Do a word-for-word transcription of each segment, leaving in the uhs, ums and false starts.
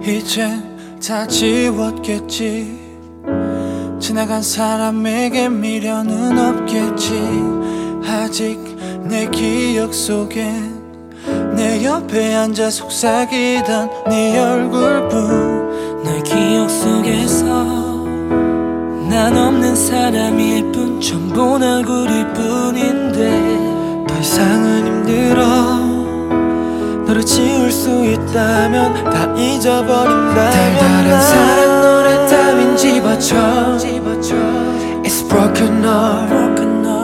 이제 다 지웠겠지. 지나간 사람에게 미련은 없겠지. 아직 내 기억 속엔 내 옆에 앉아 속삭이던 네 얼굴뿐. 널 기억 속에서 난 없는 사람이 예쁜 전본 얼굴일 뿐인데 더 이상은 힘들어. 너를 지울 수 있다면 다 잊어버린다면 달달한 사랑 노래 따윈 집어쳐. It's broken heart.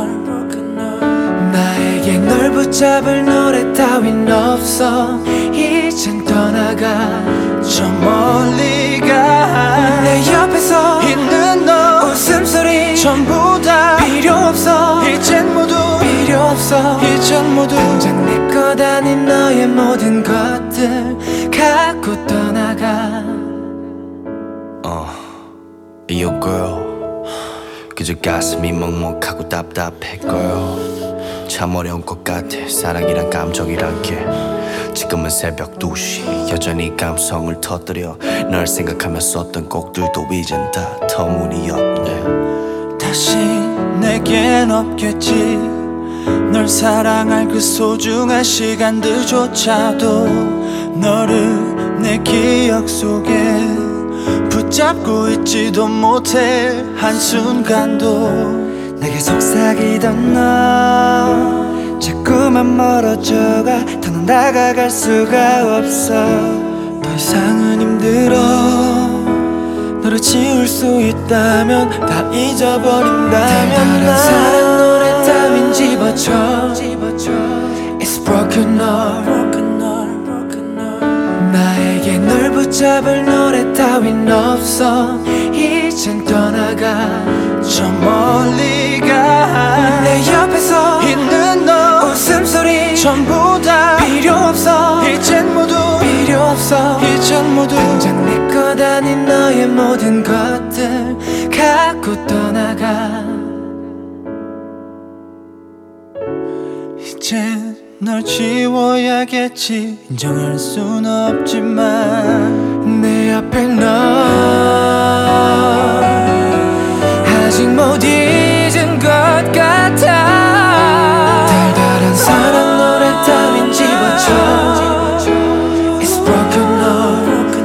나에게 널 붙잡을 노래 따윈 없어. 이젠 떠나가 저 멀리 가. 내 옆에서 있는 너 웃음소리 전부 다 필요 없어. 이젠 모두 필요 없어. 이젠 모두 당장 내 것 아닌 너의 모든 것들 갖고 떠나가. uh, Yo girl, 그저 가슴이 먹먹하고 답답해 girl. 참 어려운 것 같아 사랑이란 감정이란 게. 지금은 새벽 두 시 여전히 감성을 터뜨려 널 생각하며 썼던 곡들도 이젠 다 터무니없네. 다시 내겐 없겠지. 널 사랑할 그 소중한 시간들조차도 너를 내 기억 속에 붙잡고 있지도 못해 한순간도. 내게 속삭이던 너 자꾸만 멀어져가. 더는 다가갈 수가 없어. 더 이상은 힘들어. 너를 지울 수 있다면 다 잊어버린다면 달달한 사랑 노래 따윈 집어쳐. It's broken heart. 나에게 널 붙잡을 노래 따윈 없어. 이젠 떠나가 저 멀리 가. 내 옆에서 있는 너 웃음소리 전부 다 필요 없어. 이젠 모두 필요 없어. 이젠 모두 당장 내 것 아닌 너의 모든 것들 갖고 떠나가. 이젠 널 지워야겠지. 인정할 순 없지만 내 앞에 너 아직 못 잊은 것 같아. 달달한 사랑 노래 따윈 집어쳐. It's broken heart.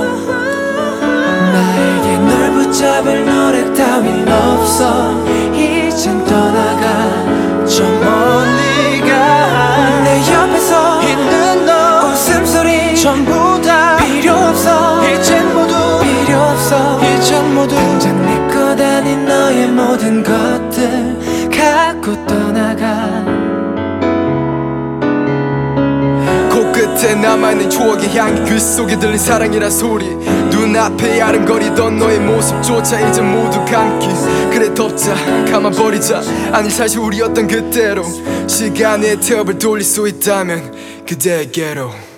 나에게 널 붙잡을 노래 따윈 없어. 이젠 떠나가 저 멀리 가. 내 옆에서 있는 너 웃음소리 전부 다 필요 없어. 이젠 모두 필요 없어. 이젠 모두 당장 내 것 아닌 너의 모든 것들 갖고 떠나가. 코끝에 남아있는 추억의 향기, 그 속에 들린 사랑이란 소리, 눈앞에 아른거리던 너의 모습조차 이제 모두 감기. 그래 덮자 감아버리자. 아니 사실 우리였던 그대로 시간의 태엽을 돌릴 수 있다면 그대에게로.